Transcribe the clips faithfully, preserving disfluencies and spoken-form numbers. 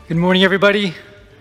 Good morning, everybody.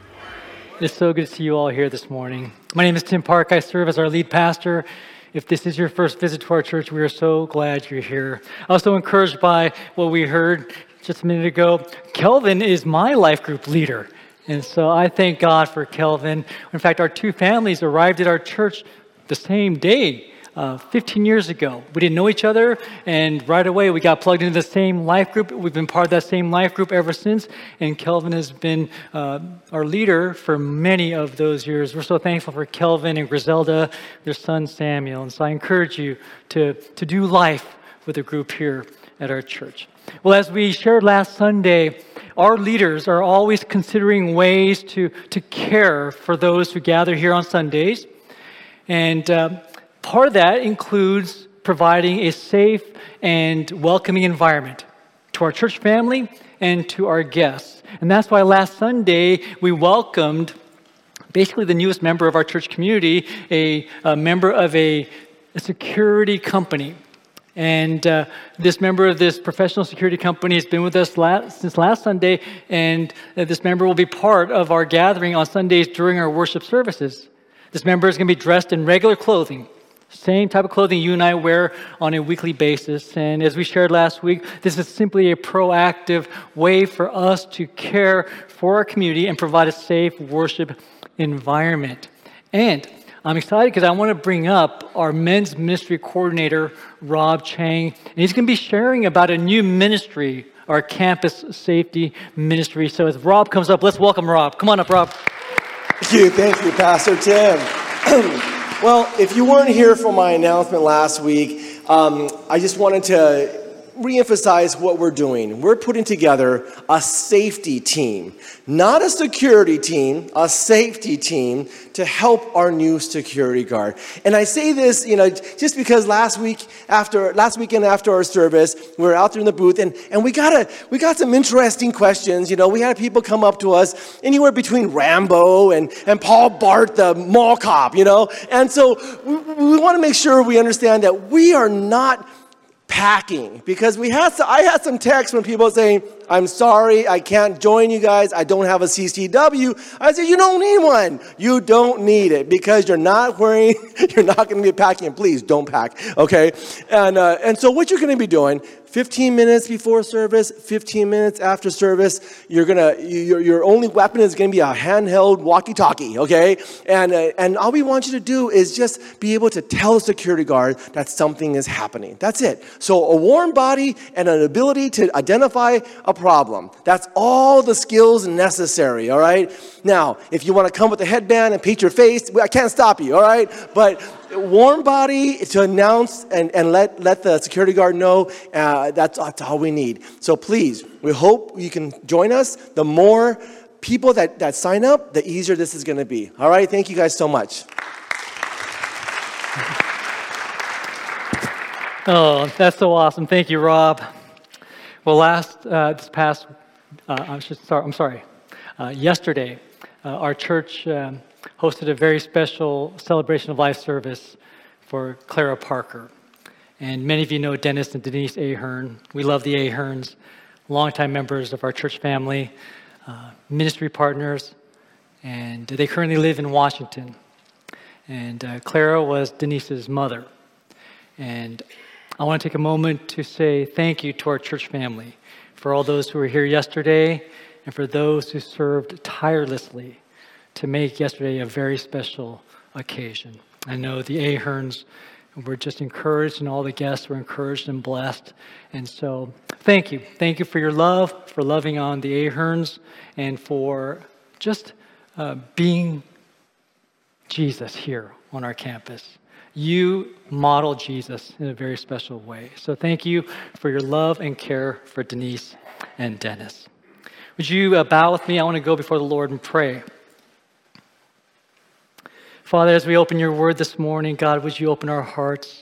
It's so good to see you all here this morning. My name is Tim Park. I serve as our lead pastor. If this is your first visit to our church, we are so glad you're here. Also encouraged by what we heard just a minute ago. Kelvin is my life group leader. And so I thank God for Kelvin. In fact, our two families arrived at our church the same day. Uh, fifteen years ago. We didn't know each other, and right away we got plugged into the same life group. We've been part of that same life group ever since, and Kelvin has been uh, our leader for many of those years. We're so thankful for Kelvin and Griselda, their son Samuel, and so I encourage you to, to do life with a group here at our church. Well, as we shared last Sunday, our leaders are always considering ways to, to care for those who gather here on Sundays, and uh, part of that includes providing a safe and welcoming environment to our church family and to our guests. And that's why last Sunday we welcomed basically the newest member of our church community, a, a member of a, a security company. And uh, this member of this professional security company has been with us last, since last Sunday, and uh, this member will be part of our gathering on Sundays during our worship services. This member is going to be dressed in regular clothing, same type of clothing you and I wear on a weekly basis. And as we shared last week, this is simply a proactive way for us to care for our community and provide a safe worship environment. And I'm excited because I want to bring up our men's ministry coordinator, Rob Chang. And he's going to be sharing about a new ministry, our campus safety ministry. So as Rob comes up, let's welcome Rob. Come on up, Rob. Thank you. Thank you, Pastor Tim. Well, if you weren't here for my announcement last week, um, I just wanted to reemphasize what we're doing. We're putting together a safety team, not a security team, a safety team to help our new security guard. And I say this, you know, just because last week after last weekend after our service, we were out there in the booth, and, and we got a we got some interesting questions. You know, we had people come up to us anywhere between Rambo and, and Paul Bart, the mall cop, you know. And so we, we want to make sure we understand that we are not packing, because we had to, I had some texts from people saying, I'm sorry, I can't join you guys, I don't have a C C W. I said, you don't need one. You don't need it, because you're not wearing, you're not going to be packing. Please don't pack, okay? And uh, and so what you're going to be doing, fifteen minutes before service, fifteen minutes after service, you're gonna your your only weapon is going to be a handheld walkie-talkie, okay? And uh, and all we want you to do is just be able to tell the security guard that something is happening. That's it. So a warm body and an ability to identify a problem. That's all the skills necessary, all right? Now, if you want to come with a headband and paint your face, I can't stop you, all right? But warm body to announce and, and let, let the security guard know, uh, that's, that's all we need. So please, we hope you can join us. The more people that, that sign up, the easier this is going to be. All right? Thank you guys so much. Oh, that's so awesome. Thank you, Rob. Well, last, uh, this past, uh, I'm, just, sorry, I'm sorry, uh, yesterday, uh, our church um, hosted a very special celebration of life service for Clara Parker. And many of you know Dennis and Denise Ahern. We love the Aherns, longtime members of our church family, uh, ministry partners, and they currently live in Washington. And uh, Clara was Denise's mother. And I want to take a moment to say thank you to our church family for all those who were here yesterday and for those who served tirelessly to make yesterday a very special occasion. I know the Aherns were just encouraged, and all the guests were encouraged and blessed. And so thank you. Thank you for your love, for loving on the Aherns, and for just uh, being Jesus here on our campus. You model Jesus in a very special way. So thank you for your love and care for Denise and Dennis. Would you uh, bow with me? I want to go before the Lord and pray. Father, as we open your word this morning, God, would you open our hearts?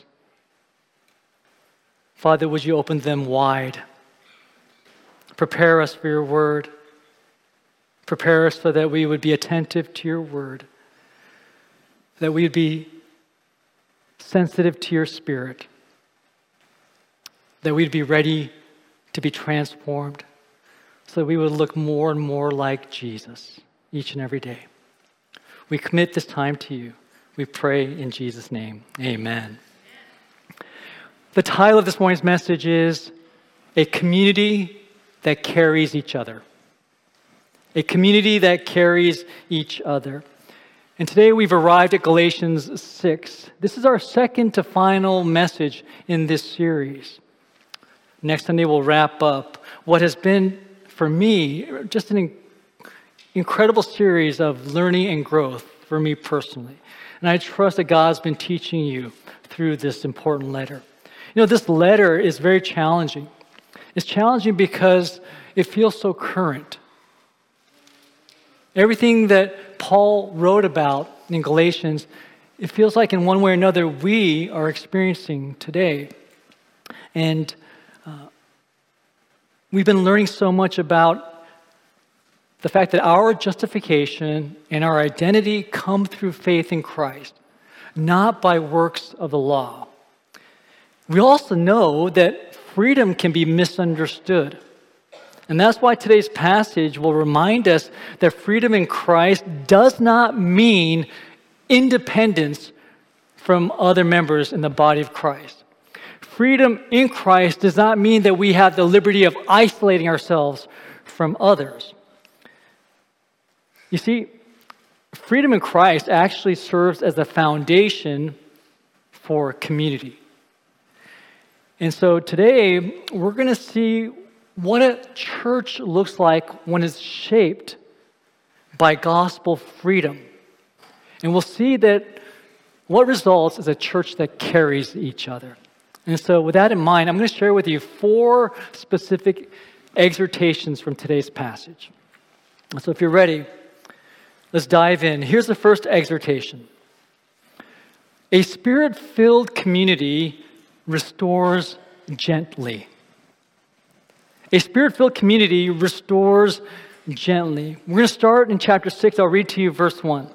Father, would you open them wide? Prepare us for your word. Prepare us so that we would be attentive to your word, that we would be sensitive to your spirit, that we'd be ready to be transformed. so we would look more and more like Jesus each and every day. We commit this time to you. We pray in Jesus' name. Amen. The title of this morning's message is A Community That Carries Each Other. A community that carries each other. And today we've arrived at Galatians six. This is our second to final message in this series. Next Sunday we'll wrap up what has been, for me, just an incredible series of learning and growth for me personally. And I trust that God's been teaching you through this important letter. You know, this letter is very challenging. It's challenging because it feels so current. Everything that Paul wrote about in Galatians, it feels like in one way or another we are experiencing today. And uh, we've been learning so much about the fact that our justification and our identity come through faith in Christ, not by works of the law. We also know that freedom can be misunderstood. And that's why today's passage will remind us that freedom in Christ does not mean independence from other members in the body of Christ. Freedom in Christ does not mean that we have the liberty of isolating ourselves from others. You see, freedom in Christ actually serves as a foundation for community. And so today, we're going to see what a church looks like when it's shaped by gospel freedom. And we'll see that what results is a church that carries each other. And so with that in mind, I'm going to share with you four specific exhortations from today's passage. So if you're ready, let's dive in. Here's the first exhortation. A spirit-filled community restores gently. A spirit-filled community restores gently. We're going to start in chapter six. I'll read to you verse one.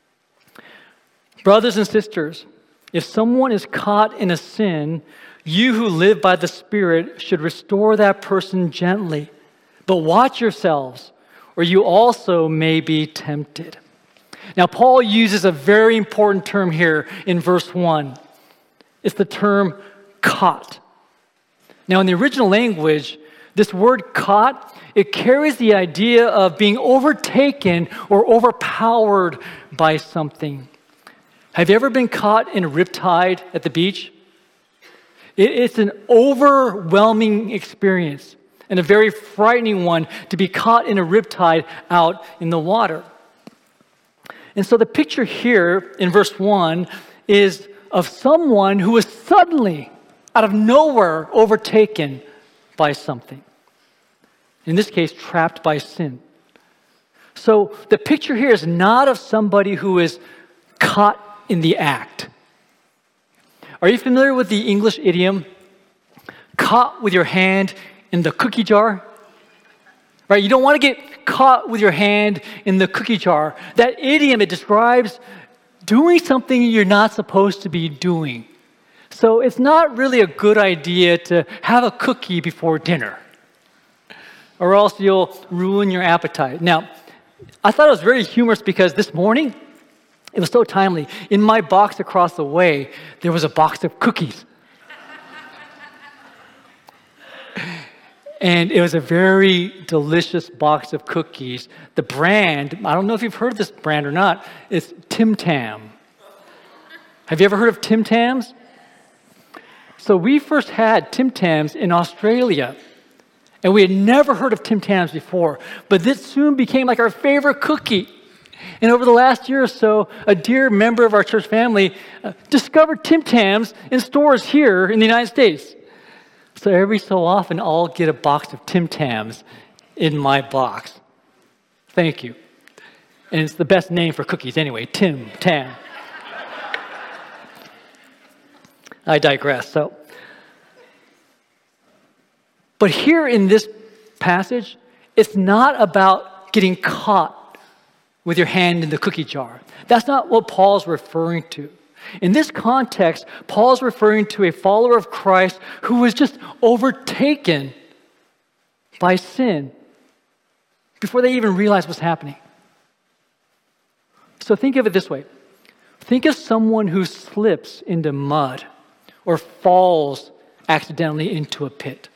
Brothers and sisters, if someone is caught in a sin, you who live by the Spirit should restore that person gently. But watch yourselves, or you also may be tempted. Now, Paul uses a very important term here in verse one. It's the term caught. Now, in the original language, this word caught, it carries the idea of being overtaken or overpowered by something. Have you ever been caught in a riptide at the beach? It, it's an overwhelming experience and a very frightening one to be caught in a riptide out in the water. And so the picture here in verse one is of someone who was suddenly, out of nowhere, overtaken by something. In this case, trapped by sin. So the picture here is not of somebody who is caught in the act. Are you familiar with the English idiom, caught with your hand in the cookie jar? Right? You don't want to get caught with your hand in the cookie jar. That idiom, it describes doing something you're not supposed to be doing. So it's not really a good idea to have a cookie before dinner, or else you'll ruin your appetite. Now, I thought it was very humorous because this morning, it was so timely. In my box across the way, there was a box of cookies. And it was a very delicious box of cookies. The brand, I don't know if you've heard of this brand or not, it's Tim Tam. Have you ever heard of Tim Tams? So we first had Tim Tams in Australia, and we had never heard of Tim Tams before, but this soon became like our favorite cookie. And over the last year or so, a dear member of our church family uh, discovered Tim Tams in stores here in the United States. So every so often, I'll get a box of Tim Tams in my box. Thank you. And it's the best name for cookies anyway, Tim Tam. I digress. So, but here in this passage, it's not about getting caught with your hand in the cookie jar. That's not what Paul's referring to. In this context, Paul's referring to a follower of Christ who was just overtaken by sin before they even realize what's happening. So think of it this way. Think of someone who slips into mud or falls accidentally into a pit,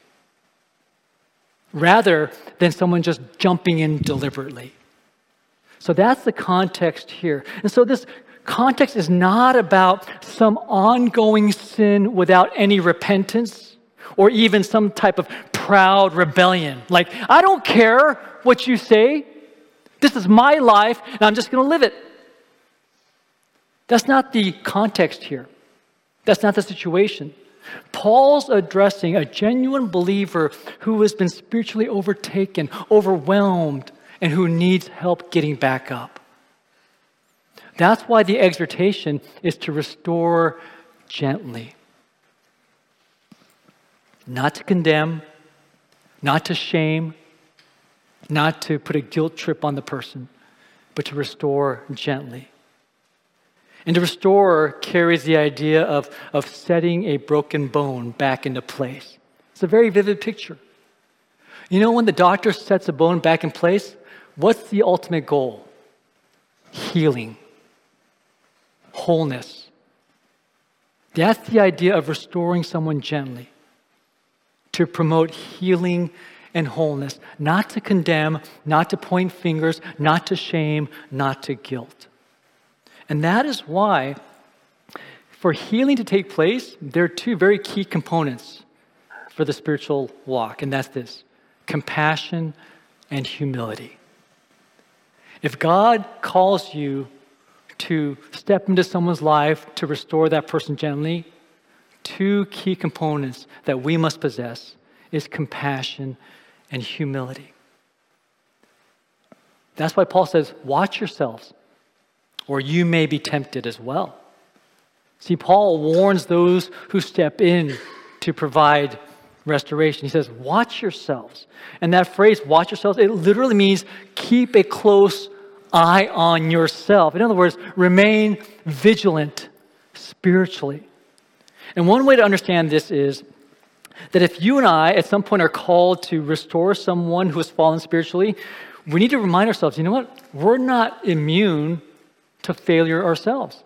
rather than someone just jumping in deliberately. So that's the context here. And so this context is not about some ongoing sin without any repentance or even some type of proud rebellion. Like, I don't care what you say. This is my life, and I'm just going to live it. That's not the context here. That's not the situation. Paul's addressing a genuine believer who has been spiritually overtaken, overwhelmed, and who needs help getting back up. That's why the exhortation is to restore gently. Not to condemn, not to shame, not to put a guilt trip on the person, but to restore gently. And to restore carries the idea of, of setting a broken bone back into place. It's a very vivid picture. You know, when the doctor sets a bone back in place, what's the ultimate goal? Healing. Wholeness. That's the idea of restoring someone gently. To promote healing and wholeness. Not to condemn, not to point fingers, not to shame, not to guilt. And that is why, for healing to take place, there are two very key components for the spiritual walk, and that's this: compassion and humility. If God calls you to step into someone's life to restore that person gently, two key components that we must possess is compassion and humility. That's why Paul says, watch yourselves, or you may be tempted as well. See, Paul warns those who step in to provide restoration. He says, watch yourselves. And that phrase, watch yourselves, it literally means keep a close eye on yourself. In other words, remain vigilant spiritually. And one way to understand this is that if you and I at some point are called to restore someone who has fallen spiritually, we need to remind ourselves, you know what? We're not immune to failure ourselves.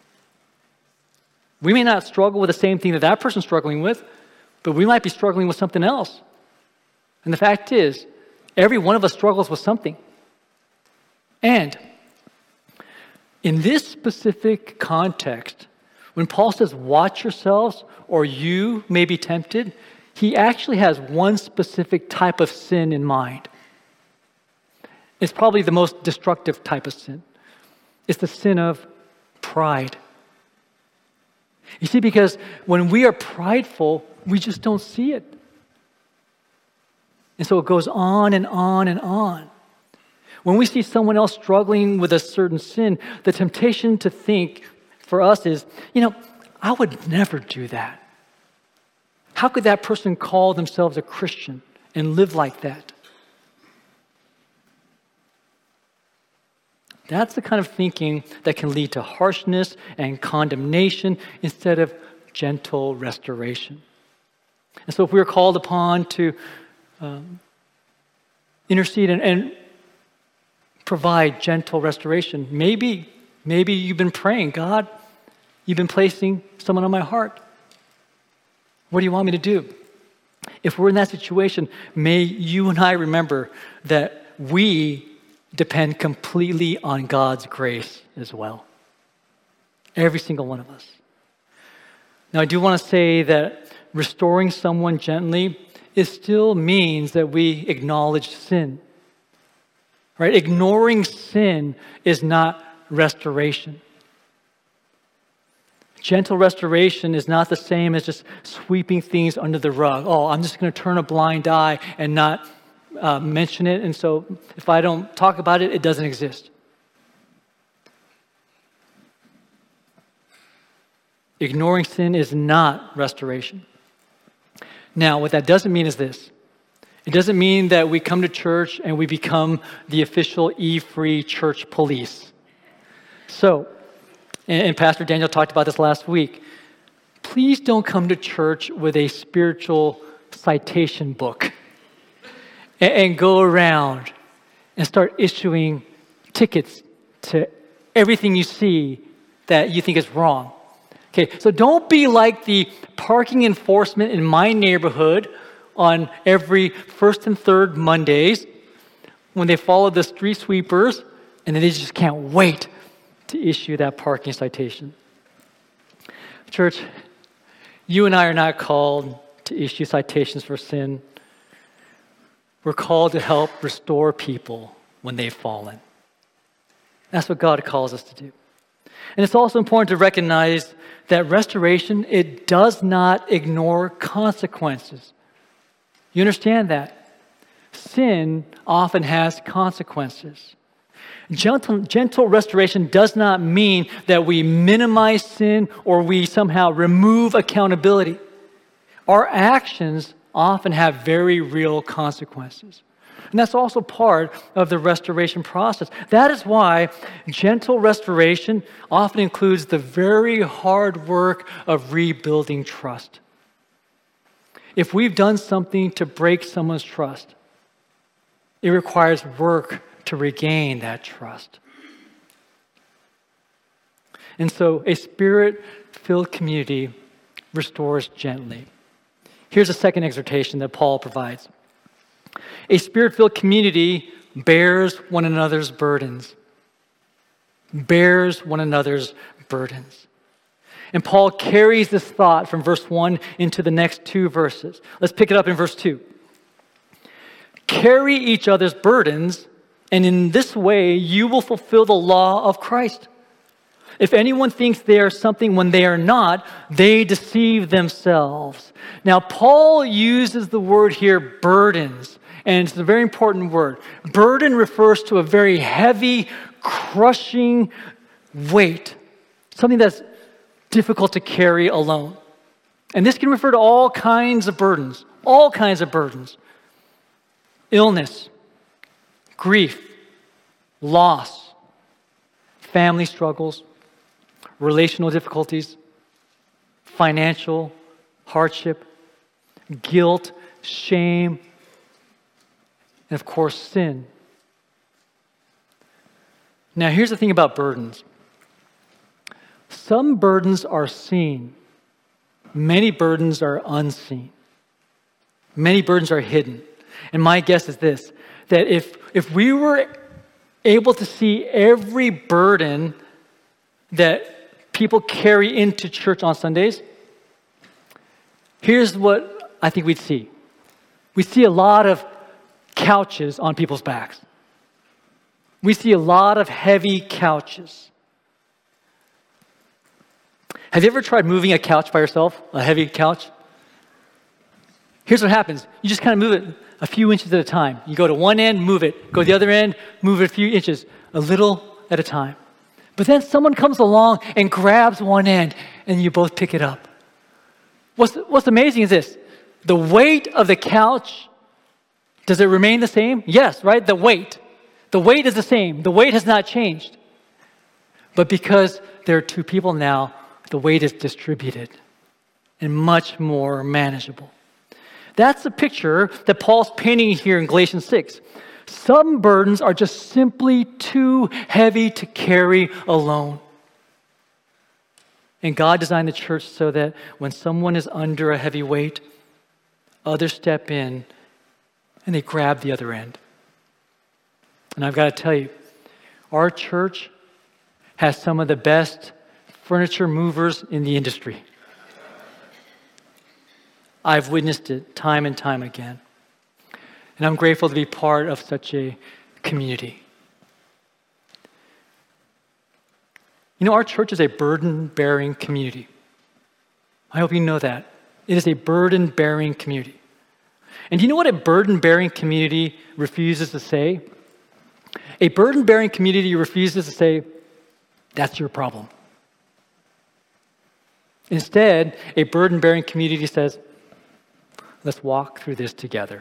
We may not struggle with the same thing that that person's struggling with, but we might be struggling with something else. And the fact is, every one of us struggles with something. And in this specific context, when Paul says, watch yourselves, or you may be tempted, he actually has one specific type of sin in mind. It's probably the most destructive type of sin. It's the sin of pride. You see, because when we are prideful, we just don't see it. And so it goes on and on and on. When we see someone else struggling with a certain sin, the temptation to think for us is, you know, I would never do that. How could that person call themselves a Christian and live like that? That's the kind of thinking that can lead to harshness and condemnation instead of gentle restoration. And so if we are called upon to um, intercede and, and provide gentle restoration, maybe, maybe you've been praying, God, you've been placing someone on my heart. What do you want me to do? If we're in that situation, may you and I remember that we depend completely on God's grace as well. Every single one of us. Now, I do want to say that restoring someone gently, it still means that we acknowledge sin. Right? Ignoring sin is not restoration. Gentle restoration is not the same as just sweeping things under the rug. Oh, I'm just going to turn a blind eye and not Uh, mention it, and so if I don't talk about it, it doesn't exist. Ignoring sin is not restoration. Now, what that doesn't mean is this. It doesn't mean that we come to church and we become the official E-free church police. So, and, and Pastor Daniel talked about this last week, please don't come to church with a spiritual citation book and go around and start issuing tickets to everything you see that you think is wrong. Okay, so don't be like the parking enforcement in my neighborhood on every first and third Mondays when they follow the street sweepers and then they just can't wait to issue that parking citation. Church, you and I are not called to issue citations for sin. We're called to help restore people when they've fallen. That's what God calls us to do. And it's also important to recognize that restoration, it does not ignore consequences. You understand that? Sin often has consequences. Gentle, gentle restoration does not mean that we minimize sin or we somehow remove accountability. Our actions often have very real consequences. And that's also part of the restoration process. That is why gentle restoration often includes the very hard work of rebuilding trust. If we've done something to break someone's trust, it requires work to regain that trust. And so a spirit-filled community restores gently. Here's a second exhortation that Paul provides. A spirit-filled community bears one another's burdens. Bears one another's burdens. And Paul carries this thought from verse one into the next two verses. Let's pick it up in verse two. Carry each other's burdens, and in this way you will fulfill the law of Christ. If anyone thinks they are something when they are not, they deceive themselves. Now, Paul uses the word here, burdens, and it's a very important word. Burden refers to a very heavy, crushing weight, something that's difficult to carry alone. And this can refer to all kinds of burdens, all kinds of burdens. Illness, grief, loss, family struggles, relational difficulties, financial hardship, guilt, shame, and of course, sin. Now, here's the thing about burdens. Some burdens are seen. Many burdens are unseen. Many burdens are hidden. And my guess is this, that if, if we were able to see every burden that people carry into church on Sundays, here's what I think we'd see. We see a lot of couches on people's backs. We see a lot of heavy couches. Have you ever tried moving a couch by yourself, a heavy couch? Here's what happens. You just kind of move it a few inches at a time. You go to one end, move it. Go to the other end, move it a few inches, a little at a time. But then someone comes along and grabs one end, and you both pick it up. What's, what's amazing is this. The weight of the couch, does it remain the same? Yes, right? The weight. The weight is the same. The weight has not changed. But because there are two people now, the weight is distributed and much more manageable. That's the picture that Paul's painting here in Galatians six. Some burdens are just simply too heavy to carry alone. And God designed the church so that when someone is under a heavy weight, others step in and they grab the other end. And I've got to tell you, our church has some of the best furniture movers in the industry. I've witnessed it time and time again. And I'm grateful to be part of such a community. You know, our church is a burden-bearing community. I hope you know that. It is a burden-bearing community. And do you know what a burden-bearing community refuses to say? A burden-bearing community refuses to say, that's your problem. Instead, a burden-bearing community says, let's walk through this together.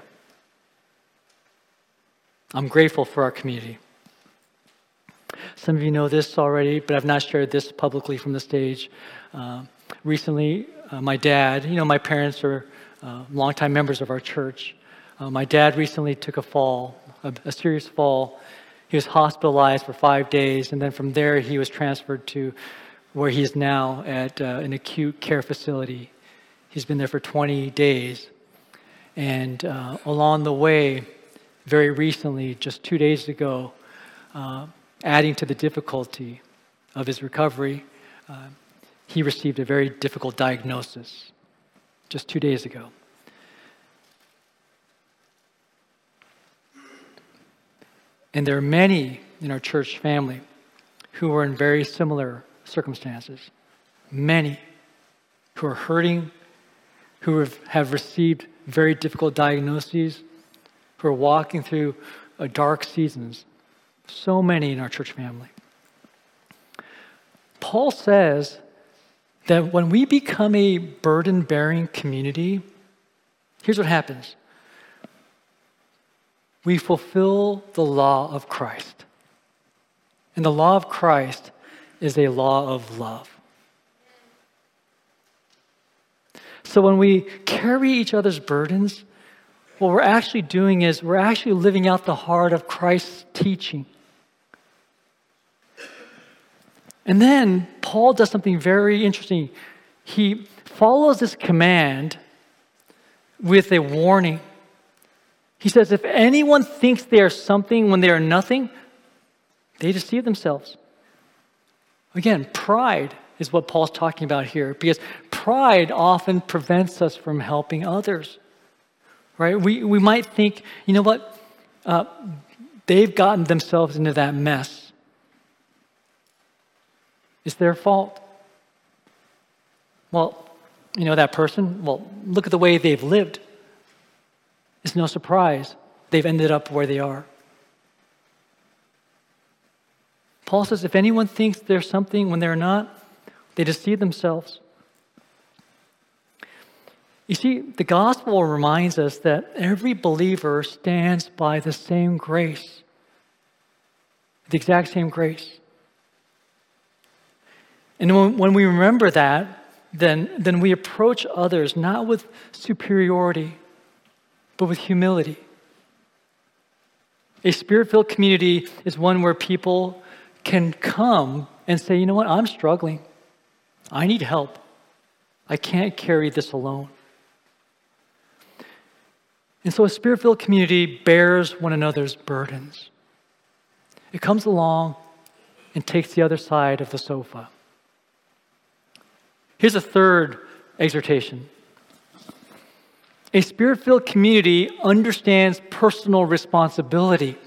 I'm grateful for our community. Some of you know this already, but I've not shared this publicly from the stage. Uh, recently, uh, my dad, you know, my parents are uh, longtime members of our church. Uh, my dad recently took a fall, a, a serious fall. He was hospitalized for five days, and then from there he was transferred to where he is now at uh, an acute care facility. He's been there for twenty days. And uh, along the way, very recently, just two days ago, uh, adding to the difficulty of his recovery, uh, he received a very difficult diagnosis just two days ago. And there are many in our church family who are in very similar circumstances. Many who are hurting, who have, have received very difficult diagnoses, who are walking through uh, dark seasons. So many in our church family. Paul says that when we become a burden-bearing community, here's what happens. We fulfill the law of Christ. And the law of Christ is a law of love. So when we carry each other's burdens, what we're actually doing is we're actually living out the heart of Christ's teaching. And then Paul does something very interesting. He follows this command with a warning. He says, if anyone thinks they are something when they are nothing, they deceive themselves. Again, pride is what Paul's talking about here, because pride often prevents us from helping others, right? We, we might think, you know what, uh, they've gotten themselves into that mess. It's their fault. Well, you know, that person, well, look at the way they've lived. It's no surprise they've ended up where they are. Paul says, if anyone thinks they're something when they're not, they deceive themselves. You see, the gospel reminds us that every believer stands by the same grace, the exact same grace. And when, when we remember that, then, then we approach others not with superiority, but with humility. A spirit-filled community is one where people can come and say, you know what, I'm struggling. I need help. I can't carry this alone. And so a spirit-filled community bears one another's burdens. It comes along and takes the other side of the sofa. Here's a third exhortation. A spirit-filled community understands personal responsibility.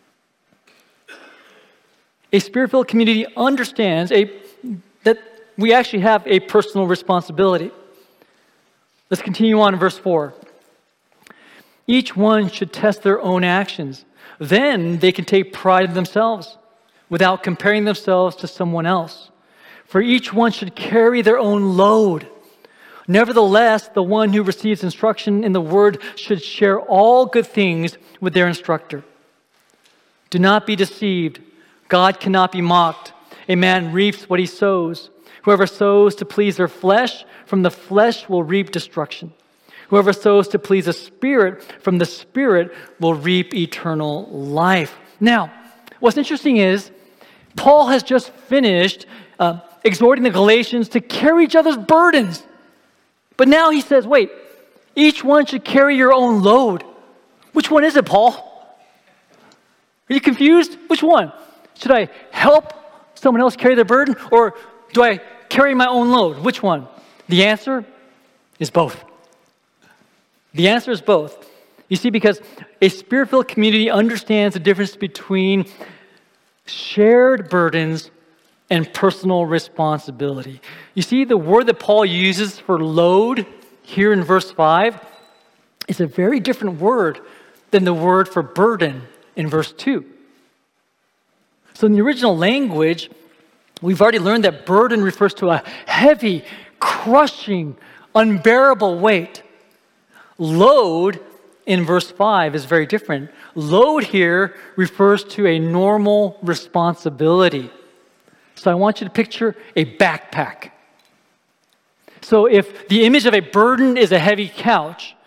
A spirit-filled community understands a, that we actually have a personal responsibility. Let's continue on in verse four. Each one should test their own actions. Then they can take pride in themselves without comparing themselves to someone else. For each one should carry their own load. Nevertheless, the one who receives instruction in the word should share all good things with their instructor. Do not be deceived. God cannot be mocked. A man reaps what he sows. Whoever sows to please their flesh, from the flesh will reap destruction. Whoever sows to please the Spirit, from the Spirit will reap eternal life. Now, what's interesting is, Paul has just finished uh, exhorting the Galatians to carry each other's burdens. But now he says, wait, each one should carry your own load. Which one is it, Paul? Are you confused? Which one? Should I help someone else carry their burden, or do I carry my own load? Which one? The answer is both. The answer is both. You see, because a spirit-filled community understands the difference between shared burdens and personal responsibility. You see, the word that Paul uses for load here in verse five is a very different word than the word for burden in verse two. So in the original language, we've already learned that burden refers to a heavy, crushing, unbearable weight. Load in verse five is very different. Load here refers to a normal responsibility. So I want you to picture a backpack. So if the image of a burden is a heavy couch,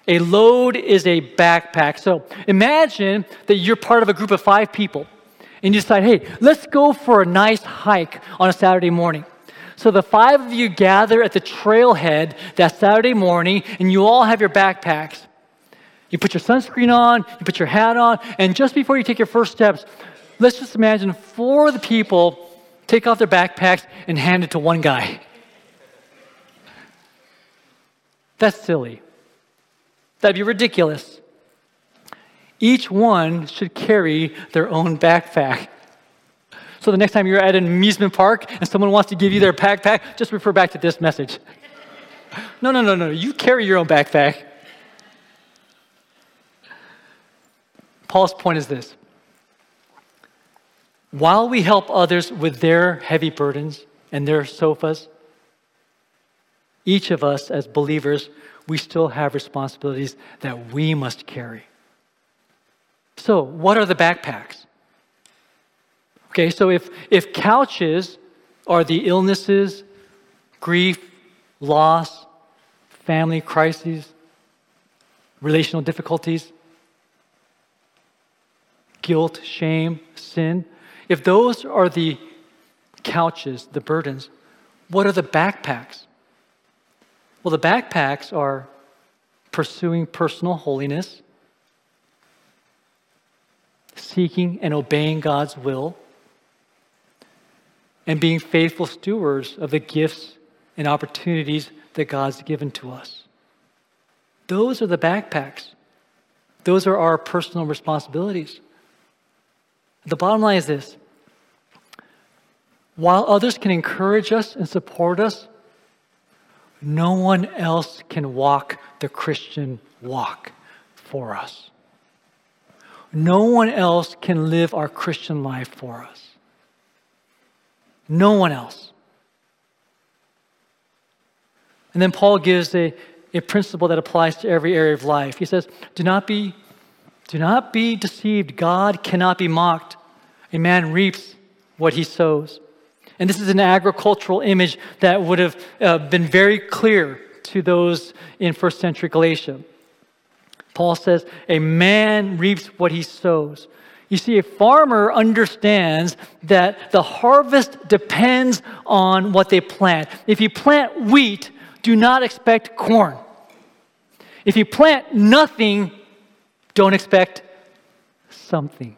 A load is a backpack. So imagine that you're part of a group of five people and you decide, hey, let's go for a nice hike on a Saturday morning. So the five of you gather at the trailhead that Saturday morning and you all have your backpacks. You put your sunscreen on, you put your hat on, and just before you take your first steps, let's just imagine four of the people take off their backpacks and hand it to one guy. That's silly. That'd be ridiculous. Each one should carry their own backpack. So the next time you're at an amusement park and someone wants to give you their backpack, just refer back to this message. No, no, no, no. You carry your own backpack. Paul's point is this. While we help others with their heavy burdens and their sofas, each of us as believers, we still have responsibilities that we must carry. So, what are the backpacks? Okay, so if, if couches are the illnesses, grief, loss, family crises, relational difficulties, guilt, shame, sin, if those are the couches, the burdens, what are the backpacks? Well, the backpacks are pursuing personal holiness, seeking and obeying God's will, and being faithful stewards of the gifts and opportunities that God's given to us. Those are the backpacks. Those are our personal responsibilities. The bottom line is this. While others can encourage us and support us, no one else can walk the Christian walk for us. No one else can live our Christian life for us. No one else. And then Paul gives a, a principle that applies to every area of life. He says, do not be, do not be deceived. God cannot be mocked. A man reaps what he sows. And this is an agricultural image that would have uh, been very clear to those in first century Galatia. Paul says, a man reaps what he sows. You see, a farmer understands that the harvest depends on what they plant. If you plant wheat, do not expect corn. If you plant nothing, don't expect something.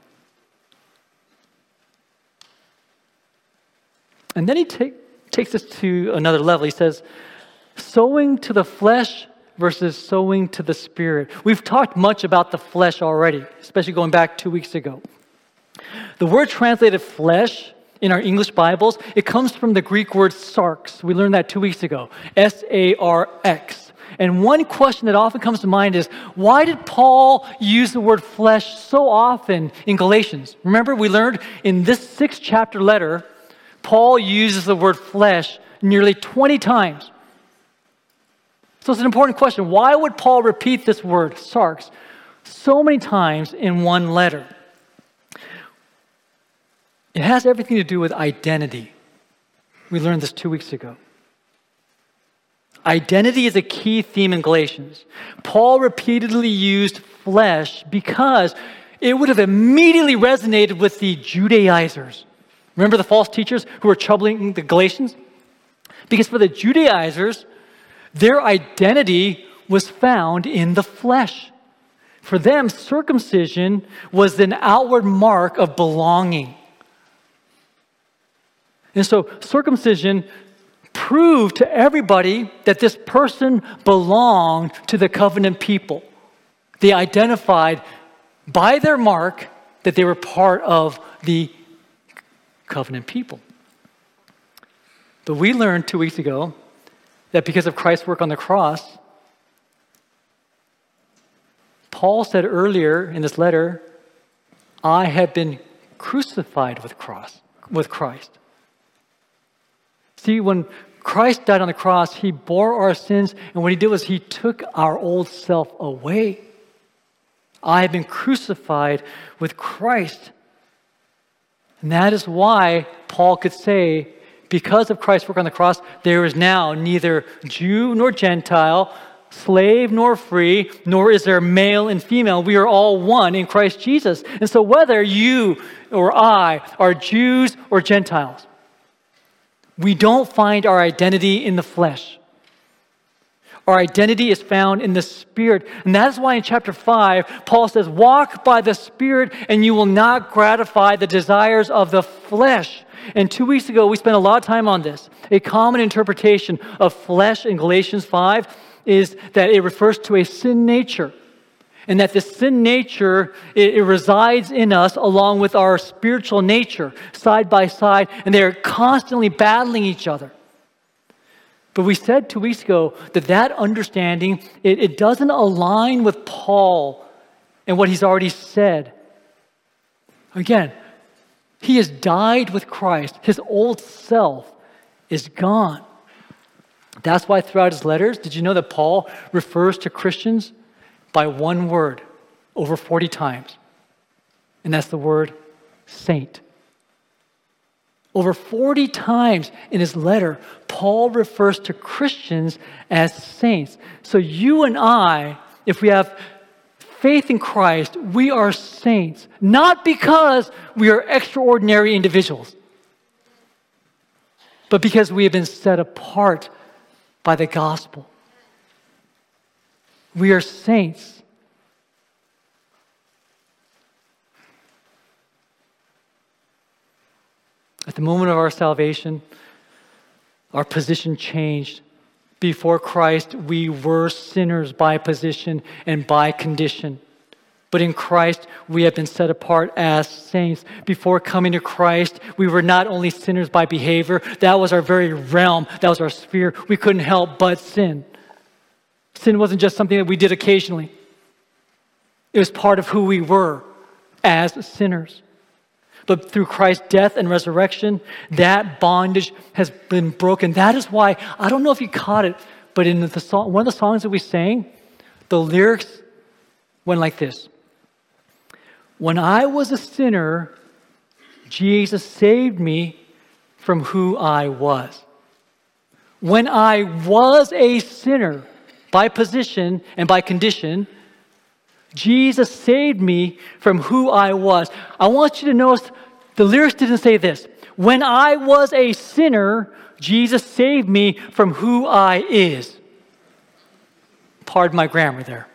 And then he take, takes us to another level. He says, sowing to the flesh versus sowing to the Spirit. We've talked much about the flesh already, especially going back two weeks ago. The word translated flesh in our English Bibles, it comes from the Greek word sarx. We learned that two weeks ago, S A R X. And one question that often comes to mind is, why did Paul use the word flesh so often in Galatians? Remember, we learned in this sixth chapter letter, Paul uses the word flesh nearly twenty times. So it's an important question. Why would Paul repeat this word, sarx, so many times in one letter? It has everything to do with identity. We learned this two weeks ago. Identity is a key theme in Galatians. Paul repeatedly used flesh because it would have immediately resonated with the Judaizers. Remember the false teachers who were troubling the Galatians? Because for the Judaizers, their identity was found in the flesh. For them, circumcision was an outward mark of belonging. And so circumcision proved to everybody that this person belonged to the covenant people. They identified by their mark that they were part of the covenant people. But we learned two weeks ago that because of Christ's work on the cross, Paul said earlier in this letter, I have been crucified with cross, with Christ. See, when Christ died on the cross, he bore our sins, and what he did was he took our old self away. I have been crucified with Christ. And that is why Paul could say, because of Christ's work on the cross, there is now neither Jew nor Gentile, slave nor free, nor is there male and female. We are all one in Christ Jesus. And so whether you or I are Jews or Gentiles, we don't find our identity in the flesh. Our identity is found in the Spirit. And that is why in chapter five, Paul says, walk by the Spirit and you will not gratify the desires of the flesh. And two weeks ago, we spent a lot of time on this. A common interpretation of flesh in Galatians five is that it refers to a sin nature. And that this sin nature, it, it resides in us along with our spiritual nature, side by side, and they're constantly battling each other. But we said two weeks ago that that understanding, it, it doesn't align with Paul and what he's already said. Again, he has died with Christ. His old self is gone. That's why throughout his letters, did you know that Paul refers to Christians by one word over forty times? And that's the word saint. Over forty times in his letter, Paul refers to Christians as saints. So you and I, if we have faith in Christ, we are saints, not because we are extraordinary individuals, but because we have been set apart by the gospel. We are saints. At the moment of our salvation, our position changed. Before Christ, we were sinners by position and by condition. But in Christ, we have been set apart as saints. Before coming to Christ, we were not only sinners by behavior, that was our very realm, that was our sphere. We couldn't help but sin. Sin wasn't just something that we did occasionally. It was part of who we were as sinners. But through Christ's death and resurrection, that bondage has been broken. That is why, I don't know if you caught it, but in the song, one of the songs that we sang, the lyrics went like this. When I was a sinner, Jesus saved me from who I was. When I was a sinner, by position and by condition, Jesus saved me from who I was. I want you to notice the lyrics didn't say this. When I was a sinner, Jesus saved me from who I is. Pardon my grammar there.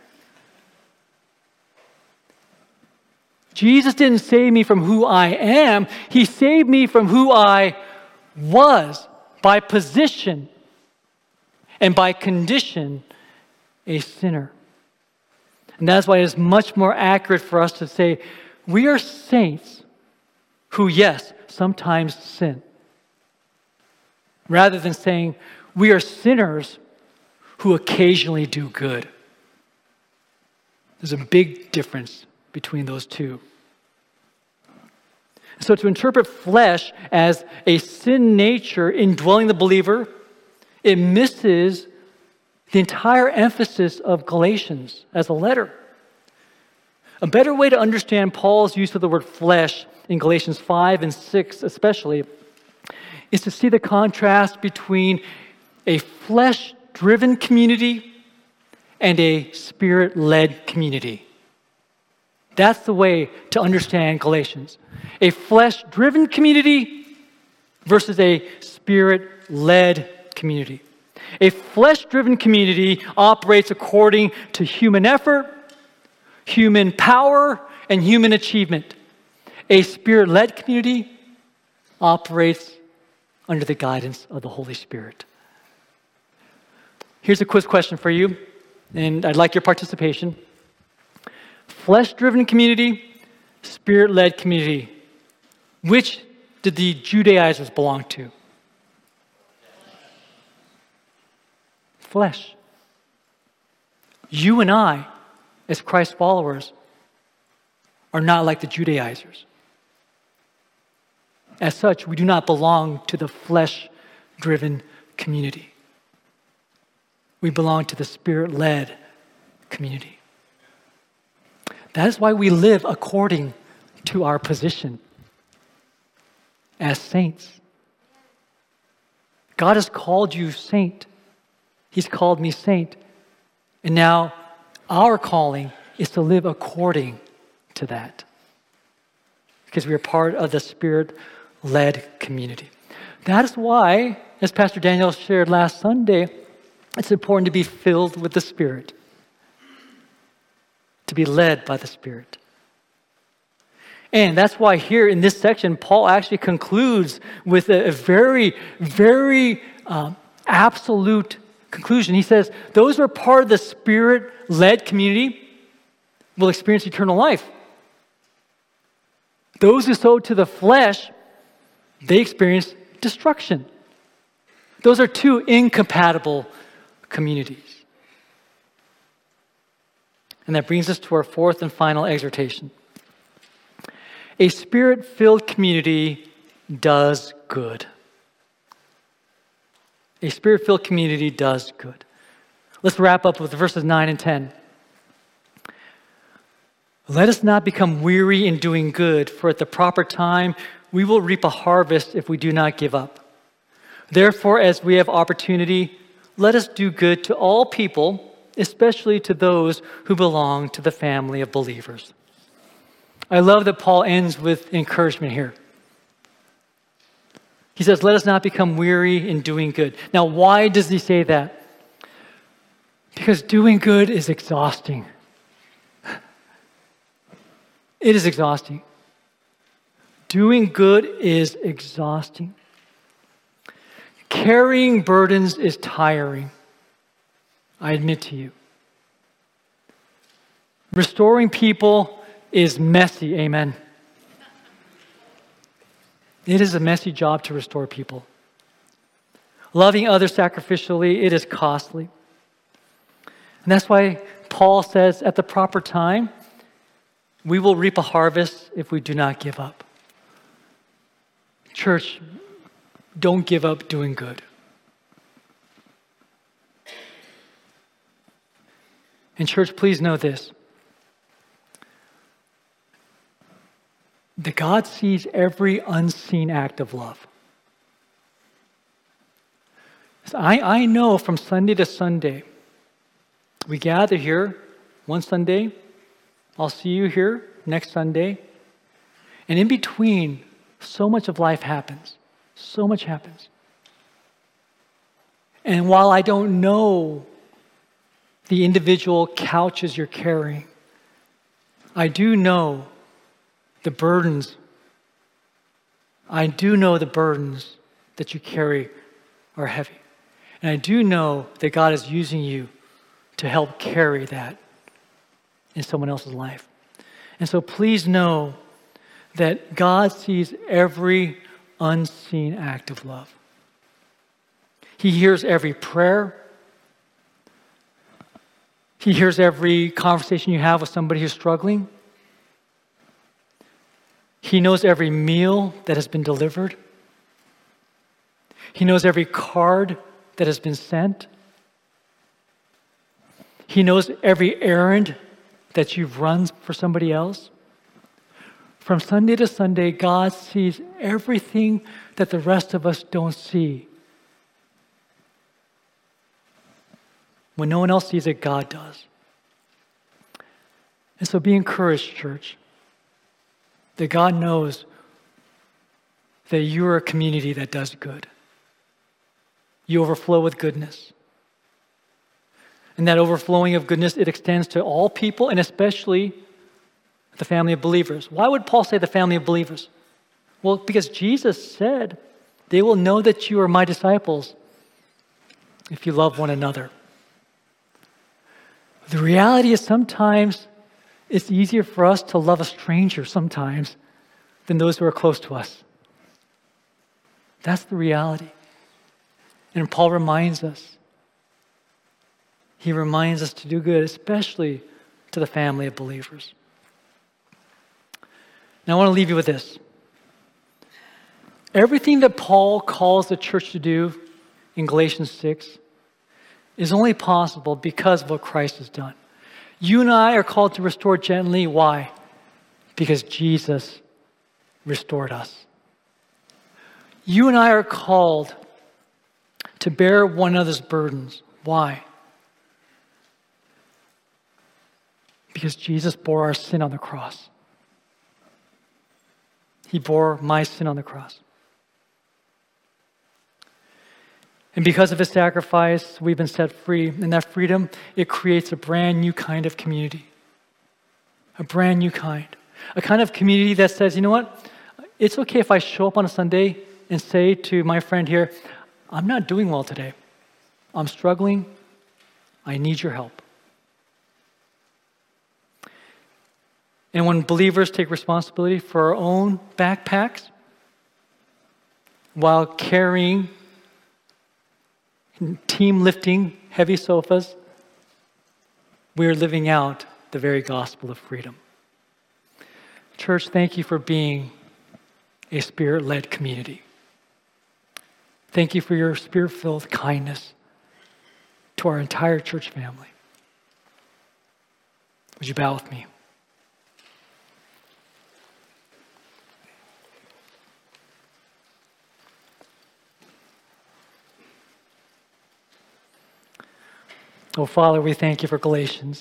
Jesus didn't save me from who I am. He saved me from who I was by position and by condition, a sinner. And that's why it is much more accurate for us to say, we are saints who, yes, sometimes sin. Rather than saying, we are sinners who occasionally do good. There's a big difference between those two. So to interpret flesh as a sin nature indwelling the believer, it misses the entire emphasis of Galatians as a letter. A better way to understand Paul's use of the word flesh in Galatians five and six especially is to see the contrast between a flesh-driven community and a spirit-led community. That's the way to understand Galatians. A flesh-driven community versus a spirit-led community. A flesh-driven community operates according to human effort, human power, and human achievement. A spirit-led community operates under the guidance of the Holy Spirit. Here's a quiz question for you, and I'd like your participation. Flesh-driven community, spirit-led community. Which did the Judaizers belong to? Flesh. You and I, as Christ followers, are not like the Judaizers. As such, we do not belong to the flesh-driven community. We belong to the spirit-led community. That is why we live according to our position as saints. God has called you saint. He's called me saint. And now our calling is to live according to that, because we are part of the Spirit-led community. That is why, as Pastor Daniel shared last Sunday, it's important to be filled with the Spirit, to be led by the Spirit. And that's why here in this section, Paul actually concludes with a, a very, very um, absolute conclusion. He says, those who are part of the Spirit-led community will experience eternal life. Those who sow to the flesh, they experience destruction. Those are two incompatible communities. And that brings us to our fourth and final exhortation. A Spirit-filled community does good. A Spirit-filled community does good. Let's wrap up with verses nine and ten. Let us not become weary in doing good, for at the proper time we will reap a harvest if we do not give up. Therefore, as we have opportunity, let us do good to all people, especially to those who belong to the family of believers. I love that Paul ends with encouragement here. He says, let us not become weary in doing good. Now, why does he say that? Because doing good is exhausting. It is exhausting. Doing good is exhausting. Carrying burdens is tiring. I admit to you. Restoring people is messy, amen. It is a messy job to restore people. Loving others sacrificially, it is costly. And that's why Paul says at the proper time, we will reap a harvest if we do not give up. Church, don't give up doing good. And church, please know this. That God sees every unseen act of love. So I, I know from Sunday to Sunday, we gather here one Sunday, I'll see you here next Sunday, and in between, so much of life happens. So much happens. And while I don't know the individual couches you're carrying, I do know the burdens. I do know the burdens that you carry are heavy. And I do know that God is using you to help carry that in someone else's life. And so please know that God sees every unseen act of love. He hears every prayer. He hears every conversation you have with somebody who's struggling. He knows every meal that has been delivered. He knows every card that has been sent. He knows every errand that you've run for somebody else. From Sunday to Sunday, God sees everything that the rest of us don't see. When no one else sees it, God does. And so be encouraged, church, that God knows that you're a community that does good. You overflow with goodness. And that overflowing of goodness, it extends to all people and especially the family of believers. Why would Paul say the family of believers? Well, because Jesus said, they will know that you are my disciples if you love one another. The reality is sometimes it's easier for us to love a stranger sometimes than those who are close to us. That's the reality. And Paul reminds us. He reminds us to do good, especially to the family of believers. Now, I want to leave you with this. Everything that Paul calls the church to do in Galatians six is only possible because of what Christ has done. You and I are called to restore gently. Why? Because Jesus restored us. You and I are called to bear one another's burdens. Why? Because Jesus bore our sin on the cross. He bore my sin on the cross. And because of his sacrifice, we've been set free. And that freedom, it creates a brand new kind of community. A brand new kind. A kind of community that says, you know what? It's okay if I show up on a Sunday and say to my friend here, I'm not doing well today. I'm struggling. I need your help. And when believers take responsibility for our own backpacks while carrying, team lifting heavy sofas, we are living out the very gospel of freedom. Church, thank you for being a Spirit-led community. Thank you for your Spirit-filled kindness to our entire church family. Would you bow with me? Oh, Father, we thank you for Galatians.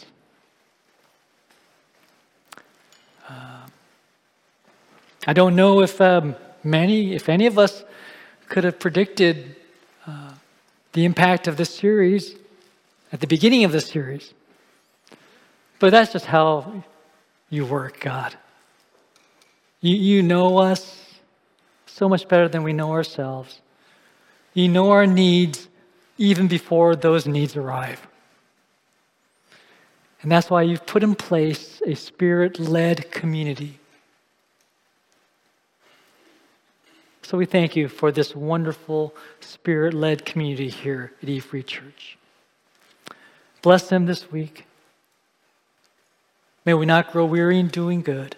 Uh, I don't know if um, many, if any of us could have predicted uh, the impact of this series at the beginning of this series. But that's just how you work, God. You, you know us so much better than we know ourselves. You know our needs even before those needs arrive. And that's why you've put in place a Spirit-led community. So we thank you for this wonderful Spirit-led community here at E-Free Church. Bless them this week. May we not grow weary in doing good.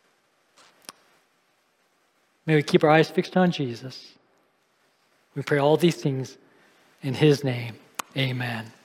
May we keep our eyes fixed on Jesus. We pray all these things in his name. Amen.